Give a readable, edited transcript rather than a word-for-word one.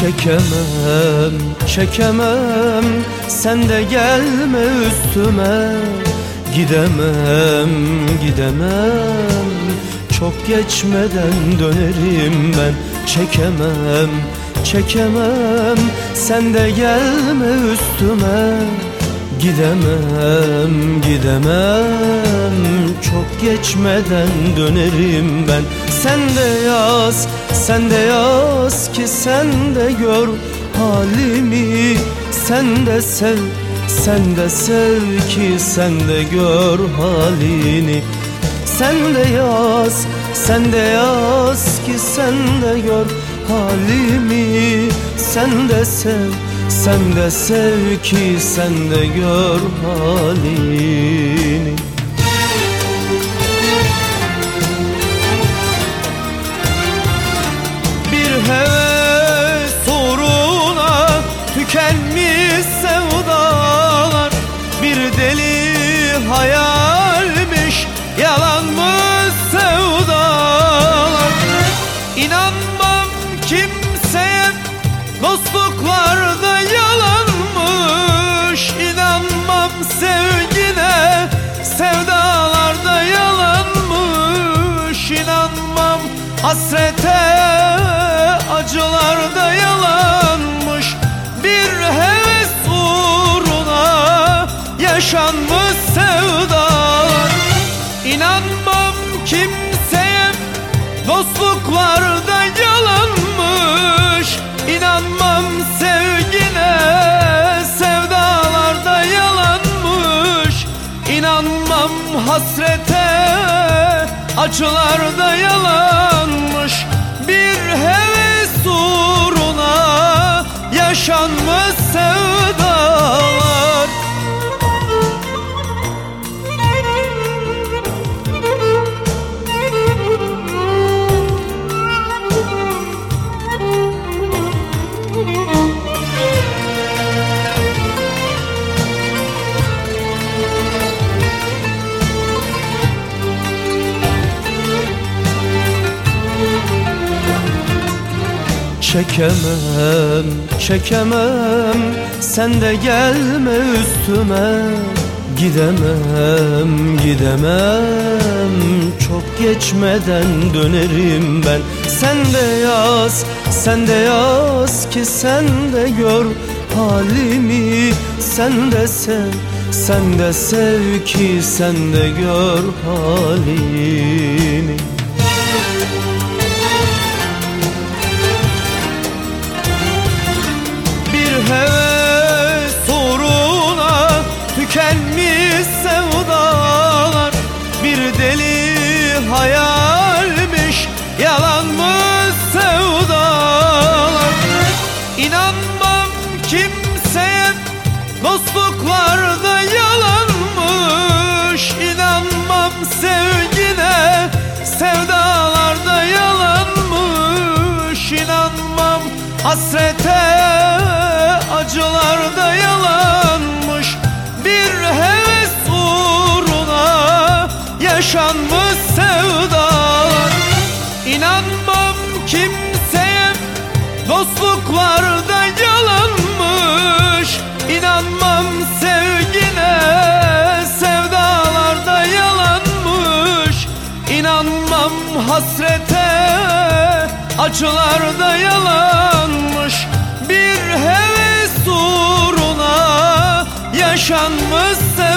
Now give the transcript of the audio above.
Çekemem, çekemem, sen de gelme üstüme. Gidemem, gidemem, çok geçmeden dönerim ben. Çekemem, çekemem, sen de gelme üstüme. Gidemem, gidemem, çok geçmeden dönerim ben. Sen de yaz, sen de yaz ki sen de gör halimi. Sen de sev, sen de sev ki sen de gör halini. Sen de yaz, sen de yaz ki sen de gör halimi. Sen de sev, sen de sev ki sen de gör halini. Bir heves uğruna tükenmiş sevdalar, bir deli hayalmiş, yalanmış sevdalar. İnanmam kimseye, dostluklarda yalanmış. İnanmam sevgine, sevdalarda yalanmış. İnanmam hasrete, acılarda yalanmış. Bir heves uğruna yaşanmış sevdalar. İnanmam kimseye, dostluklarda yalanmış. İnanmam sevgine, sevdalarda yalanmış. İnanmam hasrete, acılarda yalanmış. Bir heves uğruna yaşanmış sevdalar. Çekemem, çekemem, sen de gelme üstüme. Gidemem, gidemem, çok geçmeden dönerim ben. Sen de yaz, sen de yaz ki sen de gör halimi. Sen de sev, sen de sev ki sen de gör halimi. Heves uğruna tükenmiş sevdalar, bir deli hayalmiş, yalanmış sevdalar. İnanmam kimseye, dostluklarda yalanmış. İnanmam sevgine, sevdalarda yalanmış. İnanmam hasrete, acılarda yalanmış. Bir heves uğruna yaşanmış sevdalar. İnanmam kimseye, dostluklarda yalanmış. İnanmam sevgine, sevdalarda yalanmış. İnanmam hasrete, acılarda yalanmış. Bir heves uğruna yaşanmış